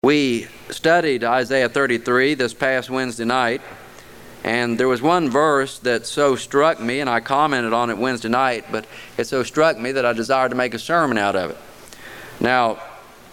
We studied Isaiah 33 this past Wednesday night, and there was one verse that so struck me, and I commented on it Wednesday night, but it so struck me that I desired to make a sermon out of it. Now,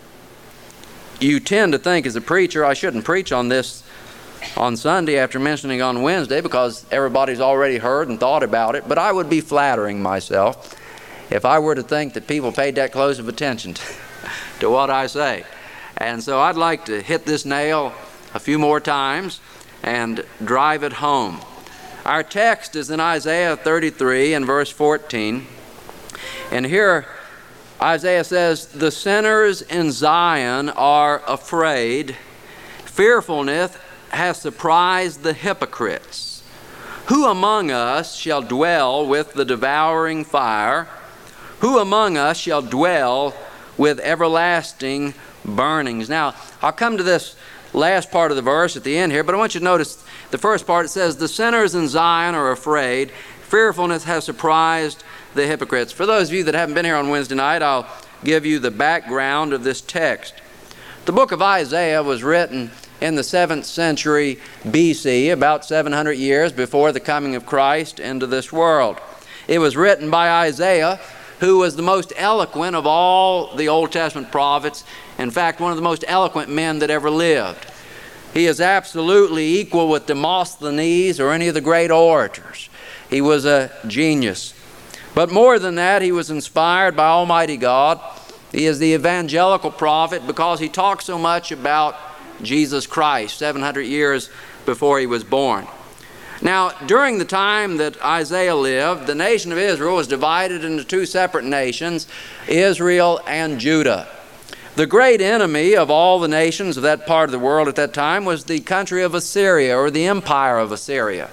you tend to think as a preacher I shouldn't preach on this on Sunday after mentioning on Wednesday because everybody's already heard and thought about it, but I would be flattering myself if I were to think that people paid that close of attention to what I say. And so I'd like to hit this nail a few more times and drive it home. Our text is in Isaiah 33 and verse 14. And here Isaiah says, "The sinners in Zion are afraid. Fearfulness has surprised the hypocrites. Who among us shall dwell with the devouring fire? Who among us shall dwell with everlasting burnings?" Now, I'll come to this last part of the verse at the end here, but I want you to notice the first part. It says, "The sinners in Zion are afraid. Fearfulness has surprised the hypocrites." For those of you that haven't been here on Wednesday night, I'll give you the background of this text. The book of Isaiah was written in the 7th century BC, about 700 years before the coming of Christ into this world. It was written by Isaiah, who was the most eloquent of all the Old Testament prophets. In fact, one of the most eloquent men that ever lived. He is absolutely equal with Demosthenes or any of the great orators. He was a genius. But more than that, he was inspired by Almighty God. He is the evangelical prophet because he talked so much about Jesus Christ 700 years before he was born. Now, during the time that Isaiah lived, the nation of Israel was divided into two separate nations, Israel and Judah. The great enemy of all the nations of that part of the world at that time was the country of Assyria, or the empire of Assyria.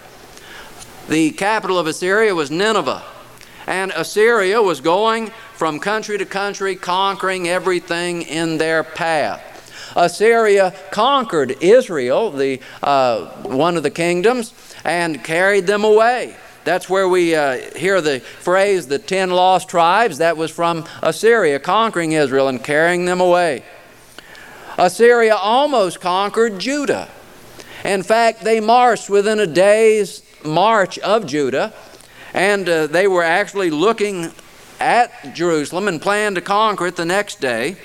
The capital of Assyria was Nineveh, and Assyria was going from country to country, conquering everything in their path. Assyria conquered Israel, one of the kingdoms, and carried them away. That's where we hear the phrase, the 10 lost tribes. That was from Assyria conquering Israel and carrying them away. Assyria almost conquered Judah. In fact, they marched within a day's march of Judah, and they were actually looking at Jerusalem and planned to conquer it the next day.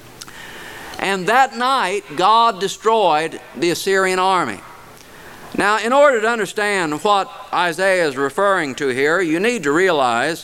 And that night, God destroyed the Assyrian army. Now, in order to understand what Isaiah is referring to here, you need to realize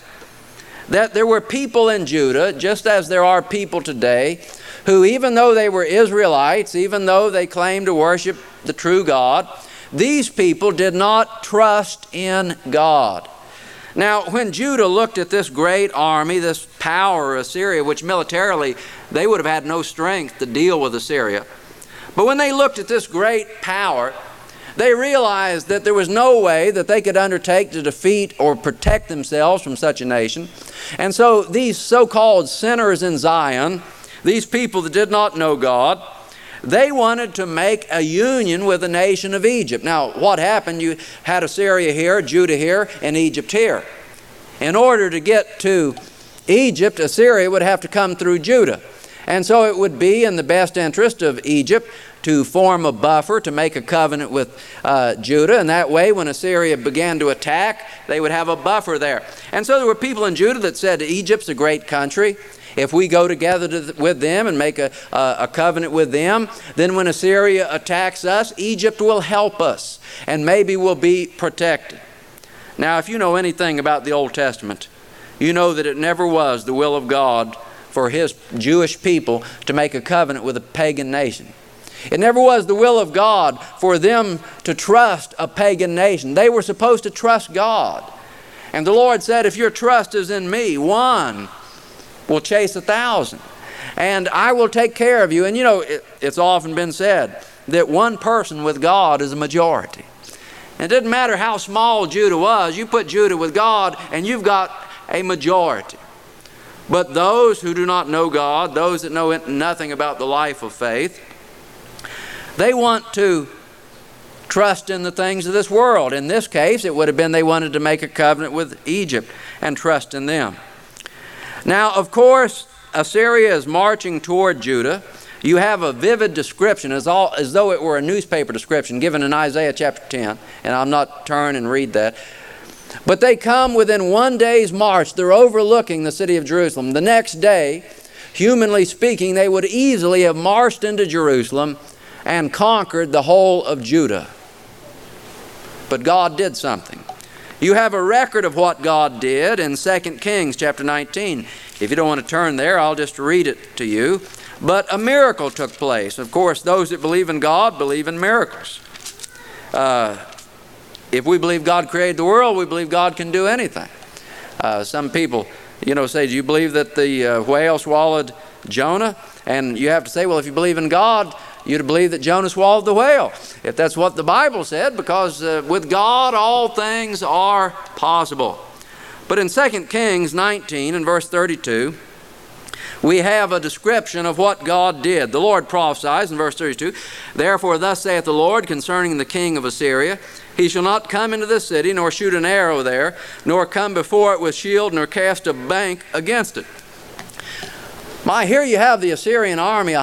that there were people in Judah, just as there are people today, who even though they were Israelites, even though they claimed to worship the true God, these people did not trust in God. Now, when Judah looked at this great army, this power of Assyria, which militarily they would have had no strength to deal with Assyria, but when they looked at this great power, they realized that there was no way that they could undertake to defeat or protect themselves from such a nation. And so these so-called sinners in Zion, these people that did not know God, they wanted to make a union with the nation of Egypt. Now, what happened? You had Assyria here, Judah here, and Egypt here. In order to get to Egypt, Assyria would have to come through Judah. And so it would be in the best interest of Egypt to form a buffer, to make a covenant with Judah, and that way when Assyria began to attack, they would have a buffer there. And so there were people in Judah that said, Egypt's a great country. If we go together with them and make a covenant with them, then when Assyria attacks us, Egypt will help us, and maybe we'll be protected. Now, if you know anything about the Old Testament, you know that it never was the will of God for His Jewish people to make a covenant with a pagan nation. It never was the will of God for them to trust a pagan nation. They were supposed to trust God. And the Lord said, if your trust is in me, one will chase 1,000. And I will take care of you. And you know, it's often been said that one person with God is a majority. And it didn't matter how small Judah was. You put Judah with God and you've got a majority. But those who do not know God, those that know nothing about the life of faith, they want to trust in the things of this world. In this case, it would have been they wanted to make a covenant with Egypt and trust in them. Now, of course, Assyria is marching toward Judah, You have a vivid description as though it were a newspaper description given in Isaiah chapter 10. And I'm not turn and read that. But they come within one day's march. They're overlooking the city of Jerusalem. The next day, humanly speaking, they would easily have marched into Jerusalem and conquered the whole of Judah. But God did something. You have a record of what God did in 2 Kings chapter 19. If you don't want to turn there, I'll just read it to you. But a miracle took place. Of course, those that believe in God believe in miracles. If we believe God created the world, we believe God can do anything. Some people, say, do you believe that the whale swallowed Jonah? And you have to say, well, if you believe in God, you'd believe that Jonah swallowed the whale. If that's what the Bible said, because with God all things are possible. But in 2 Kings 19 and verse 32, we have a description of what God did. The Lord prophesies in verse 32, "Therefore thus saith the Lord concerning the king of Assyria, He shall not come into the city, nor shoot an arrow there, nor come before it with shield, nor cast a bank against it." Here you have the Assyrian army,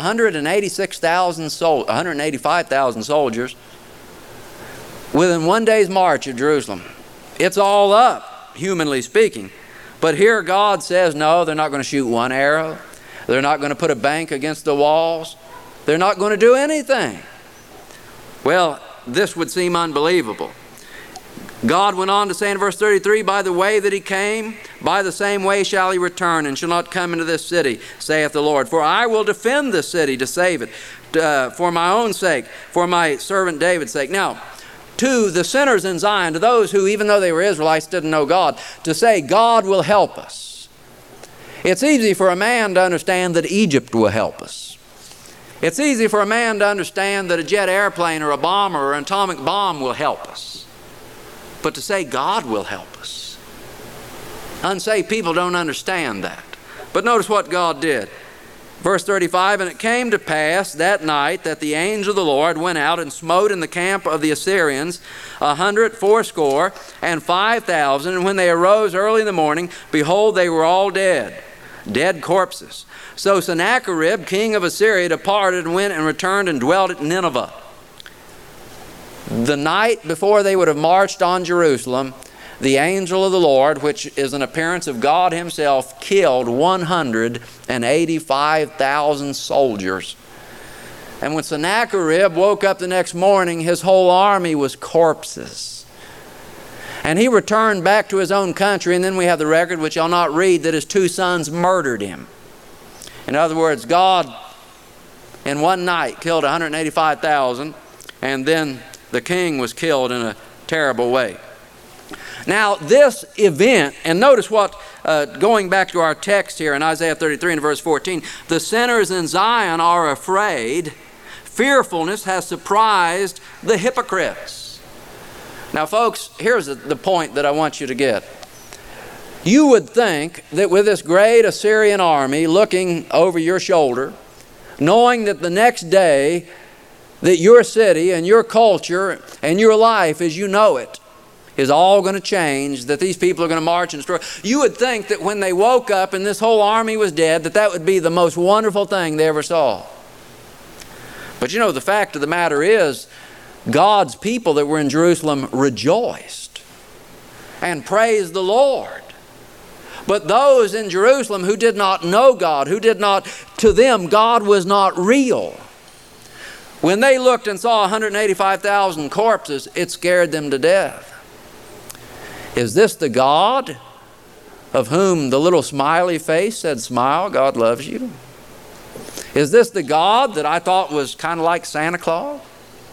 185,000 soldiers, within one day's march of Jerusalem. It's all up, humanly speaking. But here God says, no, they're not going to shoot one arrow. They're not going to put a bank against the walls. They're not going to do anything. Well, this would seem unbelievable. God went on to say in verse 33, "By the way that He came, by the same way shall He return, and shall not come into this city, saith the Lord. For I will defend this city to save it, for my own sake, for my servant David's sake." Now, to the sinners in Zion, to those who, even though they were Israelites, didn't know God, to say, God will help us. It's easy for a man to understand that Egypt will help us. It's easy for a man to understand that a jet airplane or a bomber or an atomic bomb will help us. But to say God will help us, unsaved people don't understand that. But notice what God did. Verse 35, "And it came to pass that night that the angel of the Lord went out and smote in the camp of the Assyrians 185,000. And when they arose early in the morning, behold, they were all dead corpses. So Sennacherib, king of Assyria, departed and went and returned and dwelt at Nineveh." The night before they would have marched on Jerusalem, the angel of the Lord, which is an appearance of God Himself, killed 185,000 soldiers. And when Sennacherib woke up the next morning, his whole army was corpses. And he returned back to his own country, and then we have the record, which I'll not read, that his two sons murdered him. In other words, God in one night killed 185,000, and then the king was killed in a terrible way. Now, this event, and notice what, going back to our text here in Isaiah 33 and verse 14, "The sinners in Zion are afraid. Fearfulness has surprised the hypocrites." Now, folks, here's the point that I want you to get. You would think that with this great Assyrian army looking over your shoulder, knowing that the next day that your city and your culture and your life as you know it is all going to change, that these people are going to march and destroy. You would think that when they woke up and this whole army was dead, that would be the most wonderful thing they ever saw. But the fact of the matter is, God's people that were in Jerusalem rejoiced and praised the Lord. But those in Jerusalem who did not know God, to them, God was not real. When they looked and saw 185,000 corpses, it scared them to death. Is this the God of whom the little smiley face said, "Smile, God loves you"? Is this the God that I thought was kind of like Santa Claus?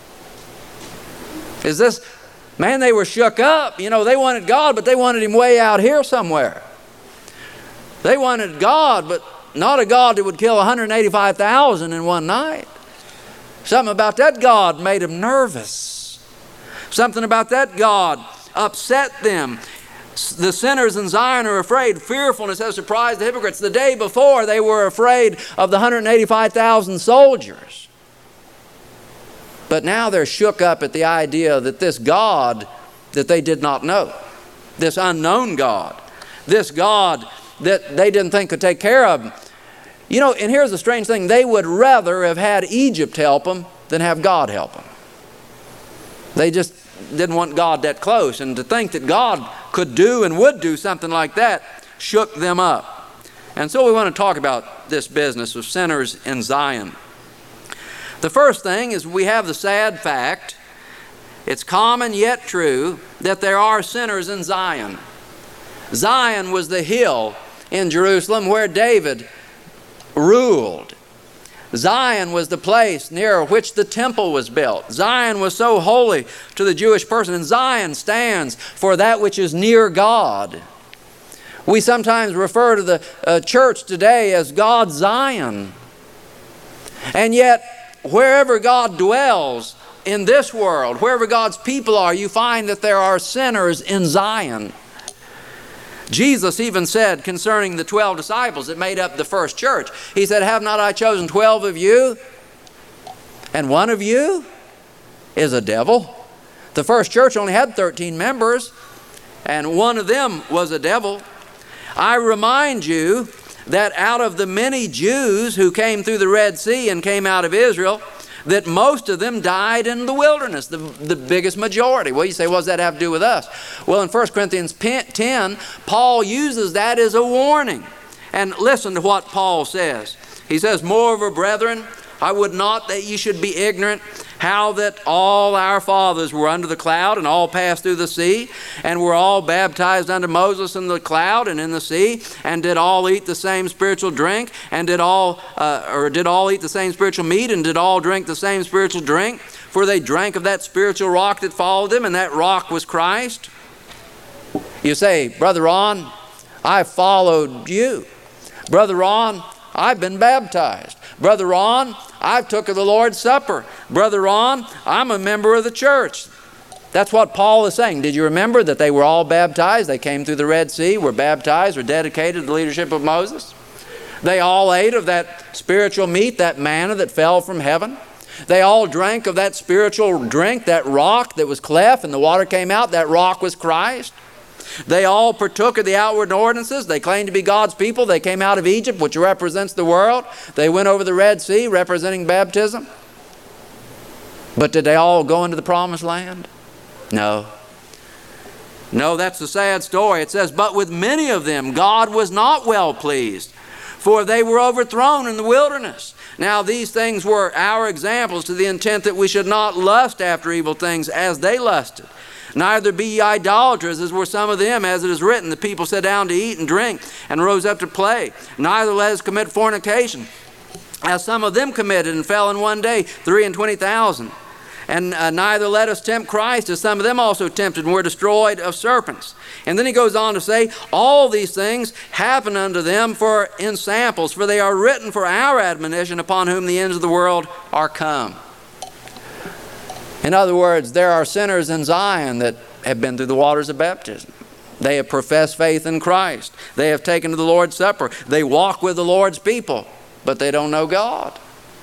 Is this, man, they were shook up. They wanted God, but they wanted Him way out here somewhere. They wanted God, but not a God that would kill 185,000 in one night. Something about that God made them nervous. Something about that God upset them. The sinners in Zion are afraid. Fearfulness has surprised the hypocrites. The day before, they were afraid of the 185,000 soldiers. But now they're shook up at the idea that this God that they did not know, this unknown God, this God that they didn't think could take care of them, You know, and here's the strange thing. They would rather have had Egypt help them than have God help them. They just didn't want God that close. And to think that God could do and would do something like that shook them up. And so we want to talk about this business of sinners in Zion. The first thing is we have the sad fact, it's common yet true, that there are sinners in Zion. Zion was the hill in Jerusalem where David ruled. Zion was the place near which the temple was built. Zion was so holy to the Jewish person, and Zion stands for that which is near God. We sometimes refer to the church today as God's Zion. And yet, wherever God dwells in this world, wherever God's people are, you find that there are sinners in Zion. Jesus even said concerning the 12 disciples that made up the first church, He said, "Have not I chosen 12 of you, and one of you is a devil?" The first church only had 13 members, and one of them was a devil. I remind you that out of the many Jews who came through the Red Sea and came out of Israel, that most of them died in the wilderness, the biggest majority. Well, you say, what does that have to do with us? Well, in 1 Corinthians 10, Paul uses that as a warning. And listen to what Paul says. He says, "Moreover, brethren, I would not that ye should be ignorant how that all our fathers were under the cloud and all passed through the sea, and were all baptized unto Moses in the cloud and in the sea, and did all eat the same spiritual drink, and did all eat the same spiritual meat, and did all drink the same spiritual drink, for they drank of that spiritual rock that followed them, and that rock was Christ." You say, "Brother Ron, I followed you. Brother Ron, I've been baptized. Brother Ron, I've took of the Lord's Supper. Brother Ron, I'm a member of the church." That's what Paul is saying. Did you remember that they were all baptized? They came through the Red Sea, were baptized, were dedicated to the leadership of Moses. They all ate of that spiritual meat, that manna that fell from heaven. They all drank of that spiritual drink, that rock that was cleft and the water came out. That rock was Christ. They all partook of the outward ordinances. They claimed to be God's people. They came out of Egypt, which represents the world. They went over the Red Sea, representing baptism. But did they all go into the promised land? No. No, that's the sad story. It says, "But with many of them God was not well pleased, for they were overthrown in the wilderness." Now these things were our examples, to the intent that we should not lust after evil things as they lusted. "Neither be ye idolaters, as were some of them, as it is written, the people sat down to eat and drink, and rose up to play. Neither let us commit fornication, as some of them committed, and fell in one day 23,000. And neither let us tempt Christ, as some of them also tempted, and were destroyed of serpents." And then he goes on to say, "All these things happen unto them for in samples, for they are written for our admonition, upon whom the ends of the world are come." In other words, there are sinners in Zion that have been through the waters of baptism. They have professed faith in Christ. They have taken to the Lord's Supper. They walk with the Lord's people, but they don't know God.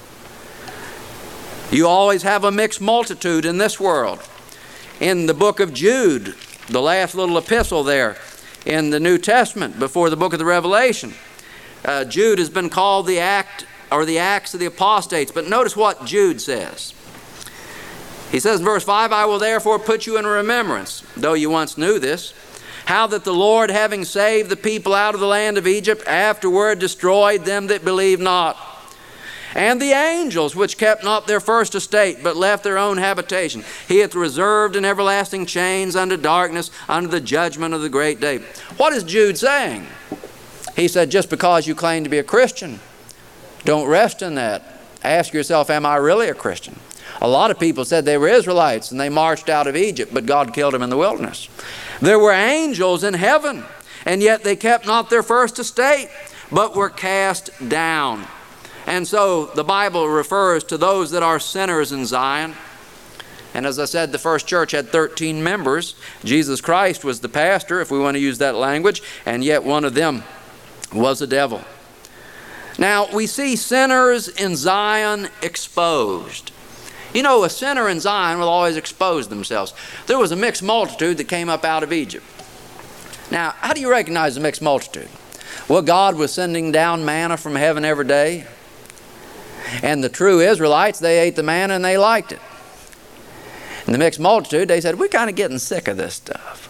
You always have a mixed multitude in this world. In the book of Jude, the last little epistle there in the New Testament before the book of the Revelation, Jude has been called the Acts of the Apostates. But notice what Jude says. He says in verse 5, "I will therefore put you in remembrance, though you once knew this, how that the Lord, having saved the people out of the land of Egypt, afterward destroyed them that believed not. And the angels which kept not their first estate, but left their own habitation, He hath reserved in everlasting chains unto darkness, unto the judgment of the great day." What is Jude saying? He said, just because you claim to be a Christian, don't rest in that. Ask yourself, am I really a Christian? A lot of people said they were Israelites and they marched out of Egypt, but God killed them in the wilderness. There were angels in heaven, and yet they kept not their first estate, but were cast down. And so the Bible refers to those that are sinners in Zion. And as I said, the first church had 13 members. Jesus Christ was the pastor, if we want to use that language, and yet one of them was a devil. Now, we see sinners in Zion exposed. You know, a sinner in Zion will always expose themselves. There was a mixed multitude that came up out of Egypt. Now, how do you recognize a mixed multitude? Well, God was sending down manna from heaven every day. And the true Israelites, they ate the manna and they liked it. And the mixed multitude, they said, we're kind of getting sick of this stuff.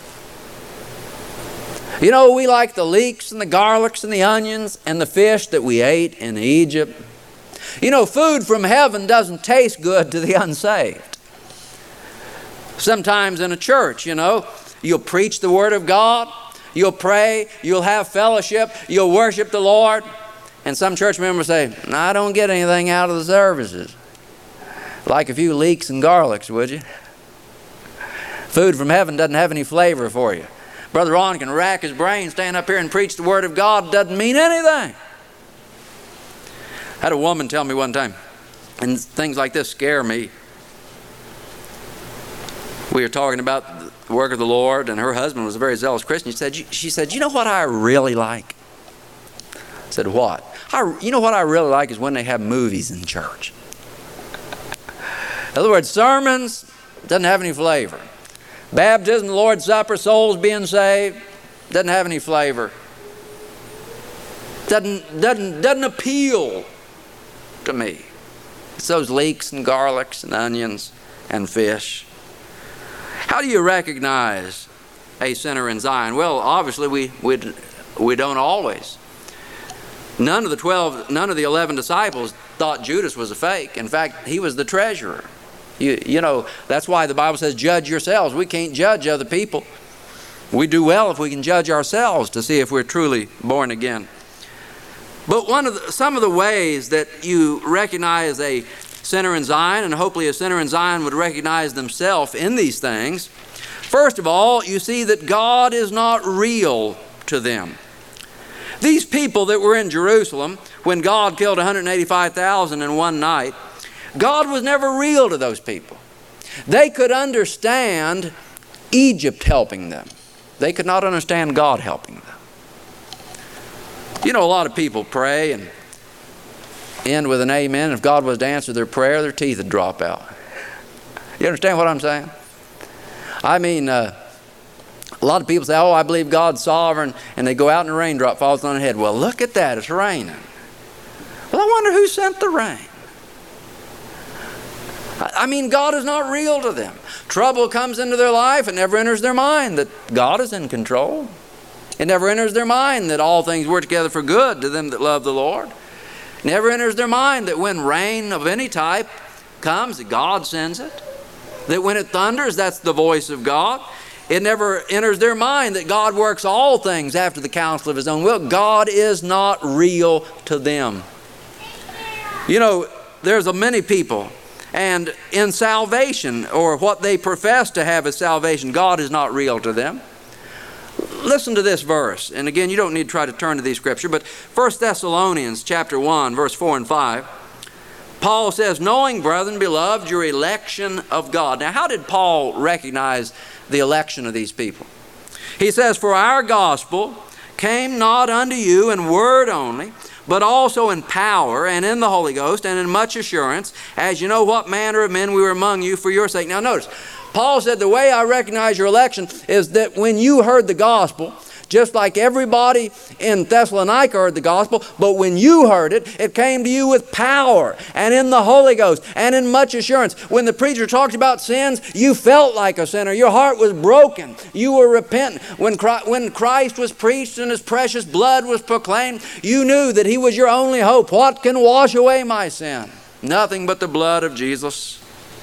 You know, we like the leeks and the garlics and the onions and the fish that we ate in Egypt. You know, food from heaven doesn't taste good to the unsaved. Sometimes in a church, you know, you'll preach the Word of God, you'll pray, you'll have fellowship, you'll worship the Lord. And some church members say, no, I don't get anything out of the services. Like a few leeks and garlics, would you? Food from heaven doesn't have any flavor for you. Brother Ron can rack his brain, stand up here and preach the Word of God. Doesn't mean anything. I had a woman tell me one time, and things like this scare me. We were talking about the work of the Lord, and her husband was a very zealous Christian. She said, you know what I really like? I said, what? You know what I really like is when they have movies in church. In other words, sermons doesn't have any flavor. Baptism, the Lord's Supper, souls being saved, doesn't have any flavor. Doesn't appeal to me. It's those leeks and garlics and onions and fish. How do you recognize a sinner in Zion? Well, obviously we don't always. None of the 11 disciples thought Judas was a fake. In fact, he was the treasurer. You know, that's why the Bible says, judge yourselves. We can't judge other people. We do well if we can judge ourselves to see if we're truly born again. But some of the ways that you recognize a sinner in Zion, and hopefully a sinner in Zion would recognize themselves in these things. First of all, you see that God is not real to them. These people that were in Jerusalem when God killed 185,000 in one night, God was never real to those people. They could understand Egypt helping them. They could not understand God helping them. You know, a lot of people pray and end with an amen. If God was to answer their prayer, their teeth would drop out. You understand what I'm saying? I mean, a lot of people say, oh, I believe God's sovereign, and they go out and a raindrop falls on their head. Well, look at that, it's raining. Well, I wonder who sent the rain. I mean, God is not real to them. Trouble comes into their life, it never enters their mind that God is in control. It never enters their mind that all things work together for good to them that love the Lord. It never enters their mind that when rain of any type comes, that God sends it. That when it thunders, that's the voice of God. It never enters their mind that God works all things after the counsel of His own will. God is not real to them. You know, there's many people, and in salvation, or what they profess to have as salvation, God is not real to them. Listen to this verse. And again, you don't need to try to turn to these scriptures, but 1 Thessalonians chapter 1, verse 4 and 5, Paul says, knowing, brethren, beloved, your election of God. Now, how did Paul recognize the election of these people? He says, for our gospel came not unto you in word only, but also in power and in the Holy Ghost and in much assurance, as you know what manner of men we were among you for your sake. Now notice, Paul said the way I recognize your election is that when you heard the gospel, just like everybody in Thessalonica heard the gospel, but when you heard it, it came to you with power and in the Holy Ghost and in much assurance. When the preacher talked about sins, you felt like a sinner. Your heart was broken. You were repentant. When Christ was preached and His precious blood was proclaimed, you knew that He was your only hope. What can wash away my sin? Nothing but the blood of Jesus.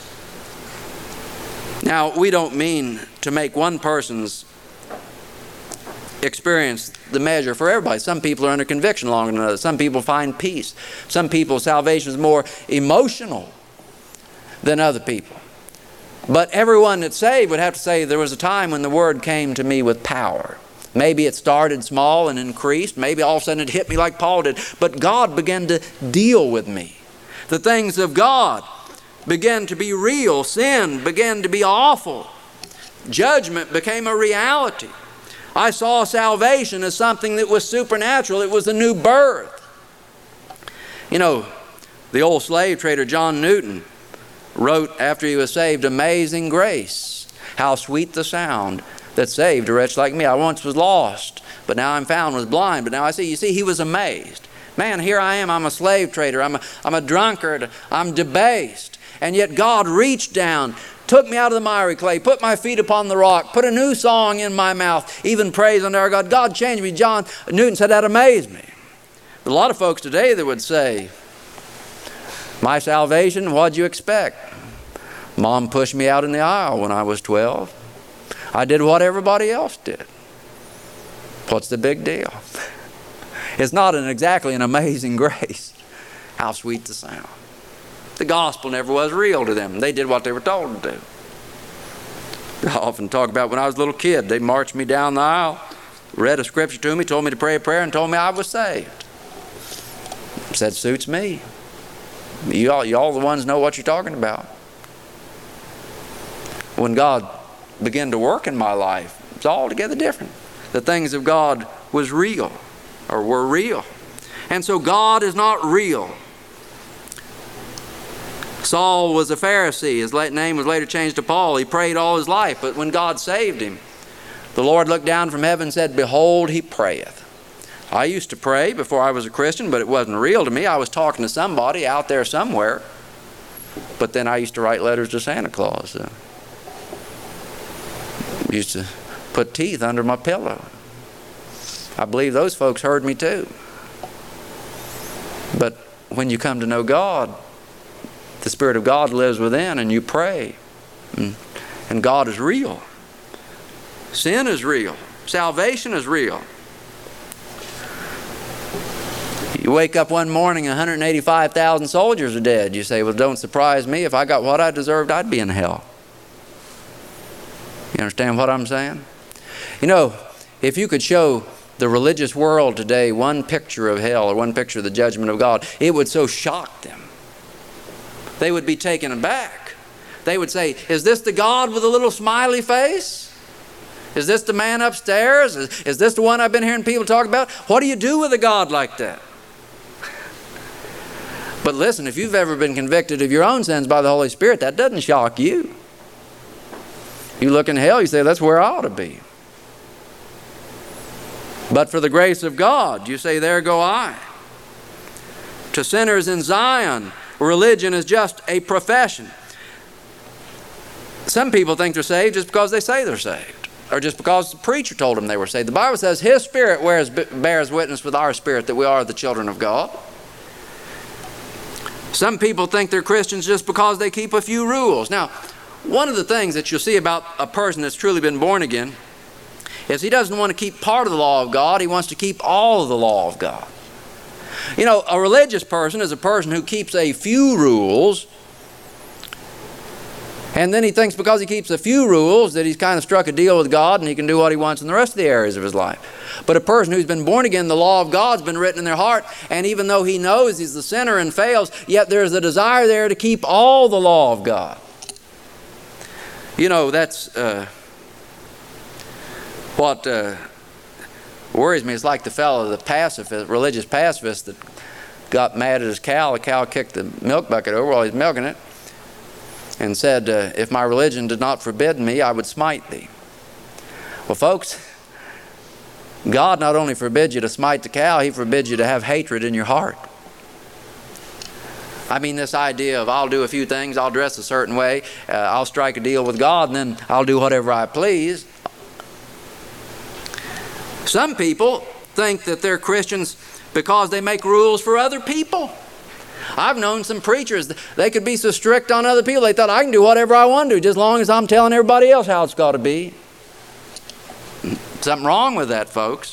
Now, we don't mean to make one person's experience the measure for everybody. Some people are under conviction longer than others. Some people find peace. Some people's salvation is more emotional than other people. But everyone that's saved would have to say there was a time when the Word came to me with power. Maybe it started small and increased. Maybe all of a sudden it hit me like Paul did. But God began to deal with me. The things of God began to be real. Sin began to be awful. Judgment became a reality. I saw salvation as something that was supernatural. It was a new birth. You know, the old slave trader John Newton wrote after he was saved, Amazing Grace, how sweet the sound that saved a wretch like me. I once was lost, but now I'm found was blind, but now I see. You see, he was amazed. Man, here I am. I'm a slave trader. I'm a drunkard. I'm debased. And yet God reached down, took me out of the miry clay, put my feet upon the rock, put a new song in my mouth, even praise unto our God. God changed me. John Newton said that amazed me. But a lot of folks today that would say, my salvation, what'd you expect? Mom pushed me out in the aisle when I was 12. I did what everybody else did. What's the big deal? It's not exactly an amazing grace. How sweet the sound. The gospel never was real to them. They did what they were told to do. I often talk about when I was a little kid, they marched me down the aisle, read a scripture to me, told me to pray a prayer, and told me I was saved. Said, suits me. You all the ones know what you're talking about. When God began to work in my life, it's altogether different. The things of God was real, or were real. And so God is not real. Saul was a Pharisee. His name was later changed to Paul. He prayed all his life, but when God saved him, the Lord looked down from heaven and said, behold, he prayeth. I used to pray before I was a Christian, but it wasn't real to me. I was talking to somebody out there somewhere. But then I used to write letters to Santa Claus. Used to put teeth under my pillow. I believe those folks heard me too. But when you come to know God, the Spirit of God lives within, and you pray. And God is real. Sin is real. Salvation is real. You wake up one morning, 185,000 soldiers are dead. You say, well, don't surprise me. If I got what I deserved, I'd be in hell. You understand what I'm saying? You know, if you could show the religious world today one picture of hell or one picture of the judgment of God, it would so shock them. They would be taken aback. They would say, is this the God with a little smiley face? Is this the man upstairs? Is this the one I've been hearing people talk about? What do you do with a God like that? But listen, if you've ever been convicted of your own sins by the Holy Spirit, that doesn't shock you. You look in hell, you say, that's where I ought to be. But for the grace of God, you say, there go I. To sinners in Zion, religion is just a profession. Some people think they're saved just because they say they're saved, or just because the preacher told them they were saved. The Bible says His Spirit bears witness with our spirit that we are the children of God. Some people think they're Christians just because they keep a few rules. Now, one of the things that you'll see about a person that's truly been born again is he doesn't want to keep part of the law of God. He wants to keep all of the law of God. You know, a religious person is a person who keeps a few rules, and then he thinks because he keeps a few rules that he's kind of struck a deal with God and he can do what he wants in the rest of the areas of his life. But a person who's been born again, the law of God's been written in their heart, and even though he knows he's the sinner and fails, yet there's a desire there to keep all the law of God. You know, that's what worries me. It's like the fellow, the pacifist, religious pacifist that got mad at his cow. The cow kicked the milk bucket over while he's milking it and said, if my religion did not forbid me, I would smite thee. Well, folks, God not only forbids you to smite the cow, He forbids you to have hatred in your heart. I mean, this idea of I'll do a few things, I'll dress a certain way, I'll strike a deal with God, and then I'll do whatever I please. Some people think that they're Christians because they make rules for other people. I've known some preachers, they could be so strict on other people, they thought I can do whatever I want to do, just as long as I'm telling everybody else how it's got to be. Something wrong with that, folks.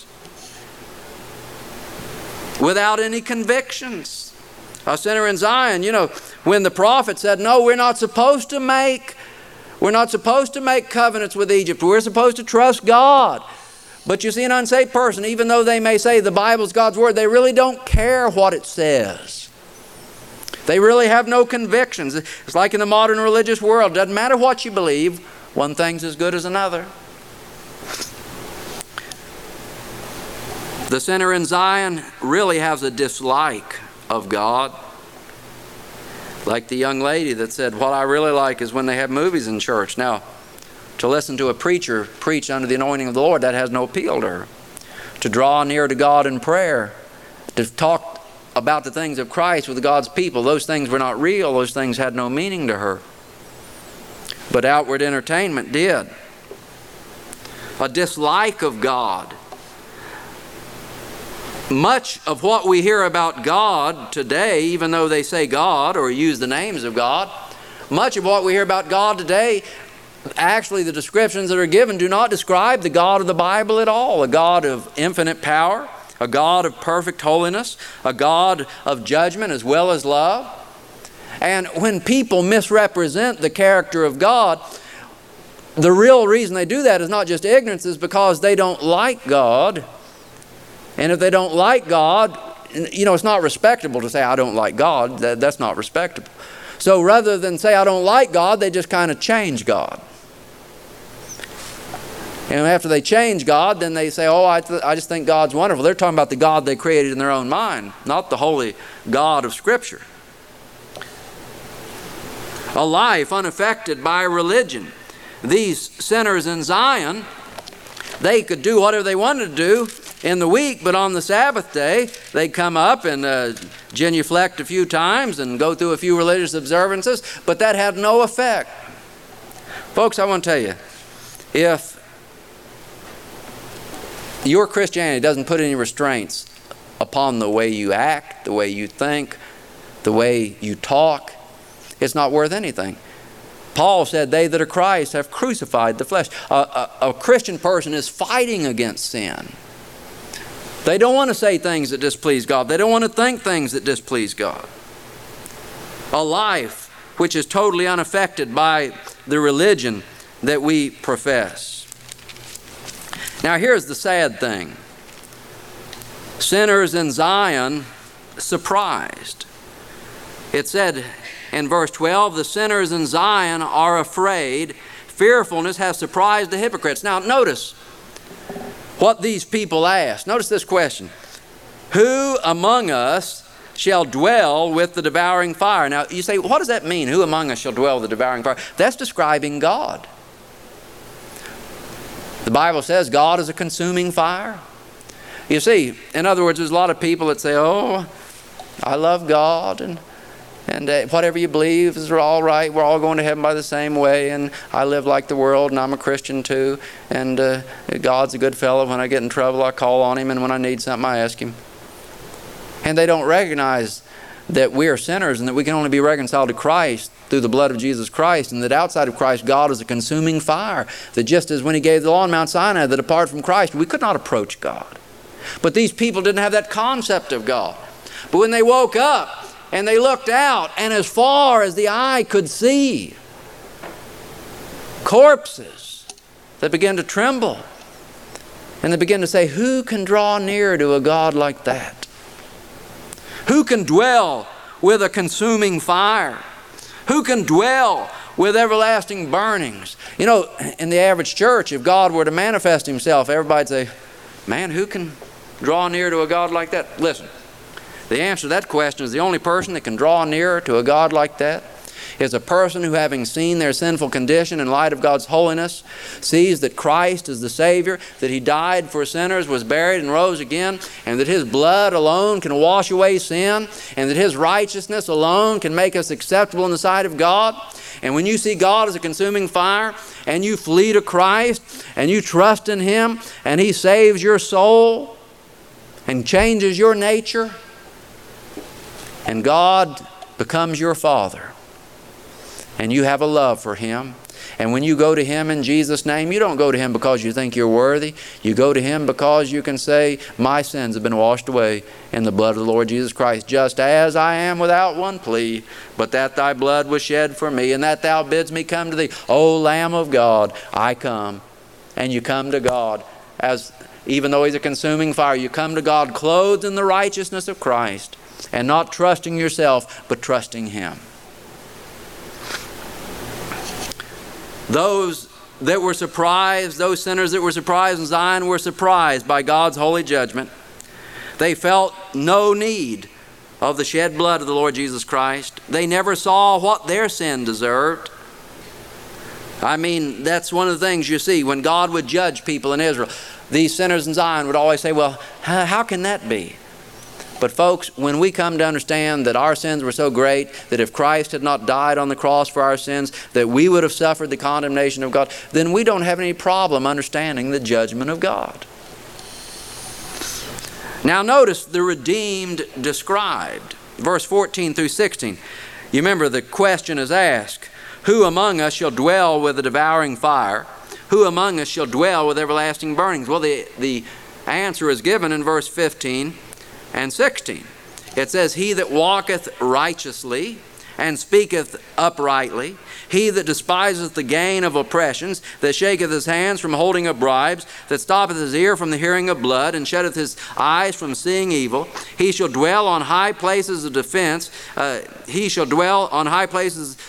Without any convictions. A sinner in Zion, you know, when the prophet said, no, we're not supposed to make covenants with Egypt. We're supposed to trust God. But you see, an unsaved person, even though they may say the Bible's God's Word, they really don't care what it says. They really have no convictions. It's like in the modern religious world. Doesn't matter what you believe, one thing's as good as another. The sinner in Zion really has a dislike of God. Like the young lady that said, what I really like is when they have movies in church. Now, to listen to a preacher preach under the anointing of the Lord, that has no appeal to her. to draw near to God in prayer, to talk about the things of Christ with God's people. Those things were not real. Those things had no meaning to her. But outward entertainment did. A dislike of God. Much of what we hear about God today, even though they say God or use the names of God, much of what we hear about God today, actually the descriptions that are given do not describe the God of the Bible at all. A God of infinite power, a God of perfect holiness, a God of judgment as well as love. And when people misrepresent the character of God, the real reason they do that is not just ignorance, it's because they don't like God. And if they don't like God, it's not respectable to say, I don't like God. That's not respectable. So rather than say, I don't like God, they just kind of change God. And after they change God, then they say, I just think God's wonderful. They're talking about the God they created in their own mind, not the holy God of Scripture. A life unaffected by religion. These sinners in Zion, they could do whatever they wanted to do in the week, but on the Sabbath day, they'd come up and genuflect a few times and go through a few religious observances, but that had no effect. Folks, I want to tell you, if your Christianity doesn't put any restraints upon the way you act, the way you think, the way you talk, it's not worth anything. Paul said, they that are Christ have crucified the flesh. A Christian person is fighting against sin. They don't want to say things that displease God. They don't want to think things that displease God. A life which is totally unaffected by the religion that we profess. Now here's the sad thing. Sinners in Zion surprised. It said in verse 12, the sinners in Zion are afraid. Fearfulness has surprised the hypocrites. Now notice what these people asked. Notice this question. Who among us shall dwell with the devouring fire? Now you say, what does that mean? Who among us shall dwell with the devouring fire? That's describing God. The Bible says God is a consuming fire. You see, in other words, there's a lot of people that say, I love God and whatever you believe is all right. We're all going to heaven by the same way, and I live like the world, and I'm a Christian too, and God's a good fellow. When I get in trouble, I call on Him, and when I need something, I ask Him. And they don't recognize that we are sinners and that we can only be reconciled to Christ through the blood of Jesus Christ, and that outside of Christ, God is a consuming fire. That just as when He gave the law on Mount Sinai, that apart from Christ, we could not approach God. But these people didn't have that concept of God. But when they woke up, and they looked out, and as far as the eye could see, corpses that began to tremble. And they began to say, who can draw near to a God like that? Who can dwell with a consuming fire? Who can dwell with everlasting burnings? In the average church, if God were to manifest Himself, everybody'd say, man, who can draw near to a God like that? Listen. The answer to that question is the only person that can draw nearer to a God like that is a person who, having seen their sinful condition in light of God's holiness, sees that Christ is the Savior, that He died for sinners, was buried and rose again, and that His blood alone can wash away sin, and that His righteousness alone can make us acceptable in the sight of God. And when you see God as a consuming fire, and you flee to Christ, and you trust in Him, and He saves your soul, and changes your nature, and God becomes your Father, and you have a love for Him. And when you go to Him in Jesus' name, you don't go to Him because you think you're worthy. You go to Him because you can say, my sins have been washed away in the blood of the Lord Jesus Christ, just as I am without one plea, but that Thy blood was shed for me, and that Thou bidst me come to Thee. O Lamb of God, I come. And you come to God as, even though He's a consuming fire, you come to God clothed in the righteousness of Christ, and not trusting yourself, but trusting Him. Those that were surprised, those sinners that were surprised in Zion were surprised by God's holy judgment. They felt no need of the shed blood of the Lord Jesus Christ. They never saw what their sin deserved. I mean, that's one of the things you see when God would judge people in Israel. These sinners in Zion would always say, well, how can that be? But folks, when we come to understand that our sins were so great that if Christ had not died on the cross for our sins, that we would have suffered the condemnation of God, then we don't have any problem understanding the judgment of God. Now notice the redeemed described. Verse 14 through 16. You remember the question is asked, who among us shall dwell with a devouring fire? Who among us shall dwell with everlasting burnings? Well, the answer is given in verse 15 and 16. It says, he that walketh righteously and speaketh uprightly, he that despiseth the gain of oppressions, that shaketh his hands from holding of bribes, that stoppeth his ear from the hearing of blood, and shutteth his eyes from seeing evil, he shall dwell on high places of defense. He shall dwell on high places.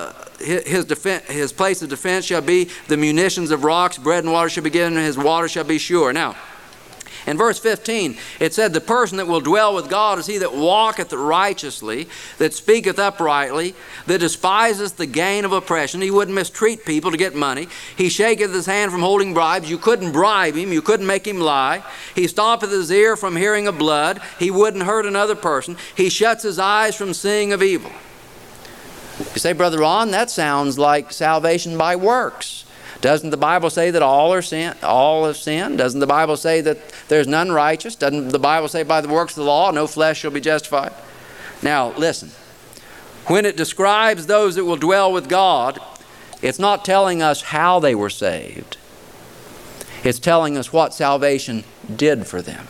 His place of defense shall be the munitions of rocks. Bread and water shall be given, and his water shall be sure. Now, in verse 15, it said, the person that will dwell with God is he that walketh righteously, that speaketh uprightly, that despiseth the gain of oppression. He wouldn't mistreat people to get money. He shaketh his hand from holding bribes. You couldn't bribe him. You couldn't make him lie. He stoppeth his ear from hearing of blood. He wouldn't hurt another person. He shuts his eyes from seeing of evil. You say, Brother Ron, that sounds like salvation by works. Doesn't the Bible say that all have sinned? Doesn't the Bible say that there's none righteous? Doesn't the Bible say by the works of the law no flesh shall be justified? Now listen, when it describes those that will dwell with God, it's not telling us how they were saved. It's telling us what salvation did for them.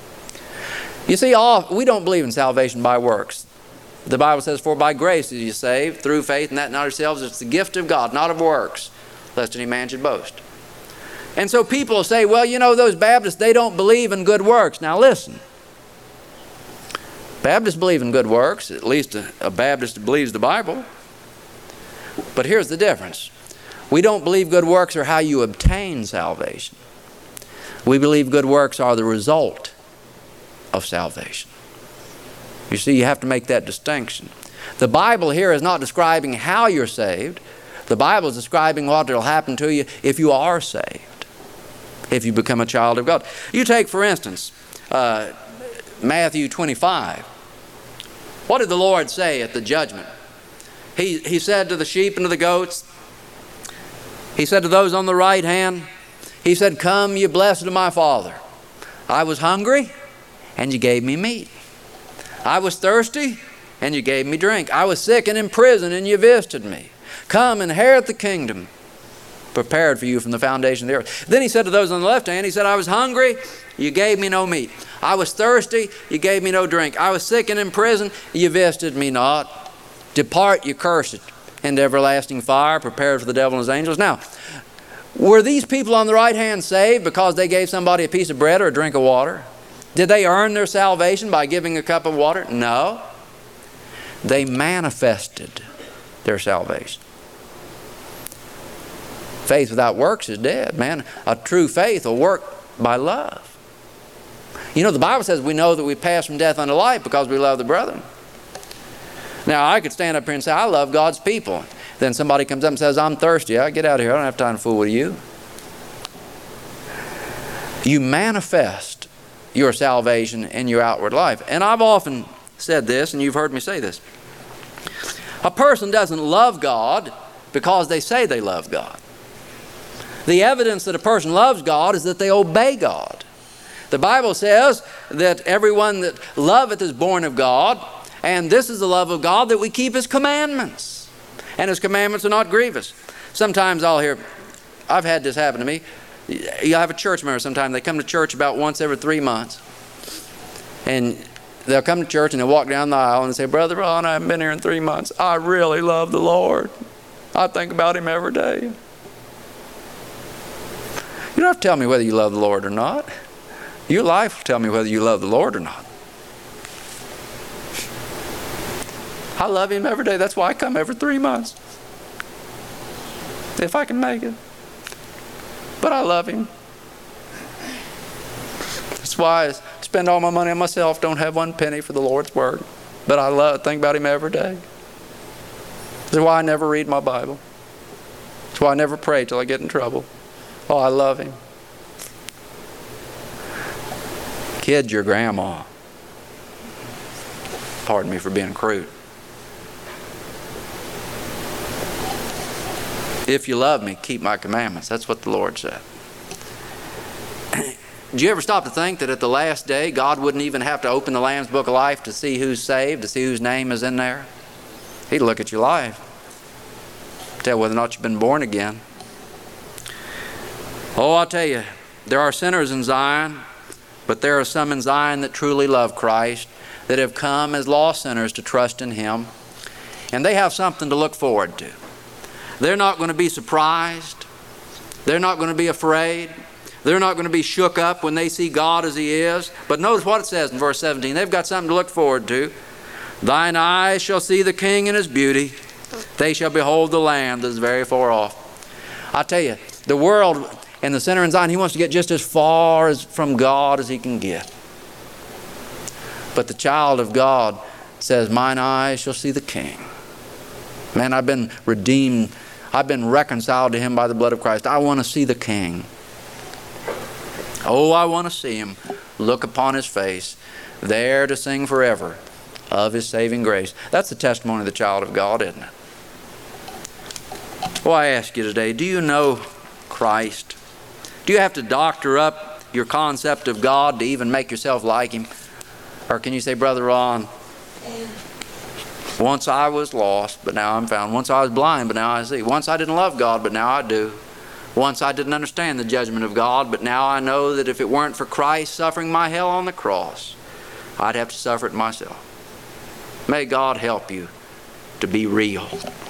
You see, we don't believe in salvation by works. The Bible says, for by grace are you saved, through faith, and that not ourselves. It's the gift of God, not of works, lest any man should boast. And so people say, well, you know, those Baptists, they don't believe in good works. Now listen, Baptists believe in good works. At least a Baptist believes the Bible. But here's the difference. We don't believe good works are how you obtain salvation. We believe good works are the result of salvation. You see, you have to make that distinction. The Bible here is not describing how you're saved. The Bible is describing what will happen to you if you are saved, if you become a child of God. You take, for instance, Matthew 25. What did the Lord say at the judgment? He said to the sheep and to the goats, he said to those on the right hand, he said, come, you blessed of my Father. I was hungry, and you gave me meat. I was thirsty, and you gave me drink. I was sick and in prison, and you visited me. Come, inherit the kingdom prepared for you from the foundation of the earth. Then he said to those on the left hand, he said, I was hungry, you gave me no meat. I was thirsty, you gave me no drink. I was sick and in prison, you visited me not. Depart, you cursed, into everlasting fire, prepared for the devil and his angels. Now, were these people on the right hand saved because they gave somebody a piece of bread or a drink of water? Did they earn their salvation by giving a cup of water? No. They manifested their salvation. Faith without works is dead, man. A true faith will work by love. You know, the Bible says we know that we pass from death unto life because we love the brethren. Now, I could stand up here and say, I love God's people. Then somebody comes up and says, I'm thirsty. I get out of here. I don't have time to fool with you. You manifest your salvation in your outward life. And I've often said this, and you've heard me say this. A person doesn't love God because they say they love God. The evidence that a person loves God is that they obey God. The Bible says that everyone that loveth is born of God, and this is the love of God, that we keep His commandments. And His commandments are not grievous. Sometimes I'll hear, I've had this happen to me. You have a church member sometime, they come to church about once every 3 months. And they'll come to church and they'll walk down the aisle and say, Brother Ron, I haven't been here in 3 months. I really love the Lord. I think about Him every day. You don't have to tell me whether you love the Lord or not. Your life will tell me whether you love the Lord or not. I love Him every day. That's why I come every 3 months. If I can make it. But I love Him. That's why I spend all my money on myself, don't have 1 penny for the Lord's Word. But I think about Him every day. That's why I never read my Bible. That's why I never pray till I get in trouble. Oh, I love Him. Kid's your grandma. Pardon me for being crude. If you love me, keep my commandments. That's what the Lord said. Did you ever stop to think that at the last day, God wouldn't even have to open the Lamb's Book of Life to see who's saved, to see whose name is in there? He'd look at your life, tell whether or not you've been born again. Oh, I'll tell you, there are sinners in Zion, but there are some in Zion that truly love Christ, that have come as lost sinners to trust in Him. And they have something to look forward to. They're not going to be surprised. They're not going to be afraid. They're not going to be shook up when they see God as He is. But notice what it says in verse 17. They've got something to look forward to. Thine eyes shall see the King in His beauty. They shall behold the Lamb that is very far off. I tell you, the world and the sinner in Zion, he wants to get just as far as from God as he can get. But the child of God says, mine eyes shall see the King. Man, I've been redeemed. I've been reconciled to Him by the blood of Christ. I want to see the King. Oh, I want to see Him, look upon His face, there to sing forever of His saving grace. That's the testimony of the child of God, isn't it? Well, I ask you today, do you know Christ? Do you have to doctor up your concept of God to even make yourself like Him? Or can you say, Brother Ron, once I was lost, but now I'm found. Once I was blind, but now I see. Once I didn't love God, but now I do. Once I didn't understand the judgment of God, but now I know that if it weren't for Christ suffering my hell on the cross, I'd have to suffer it myself. May God help you to be real.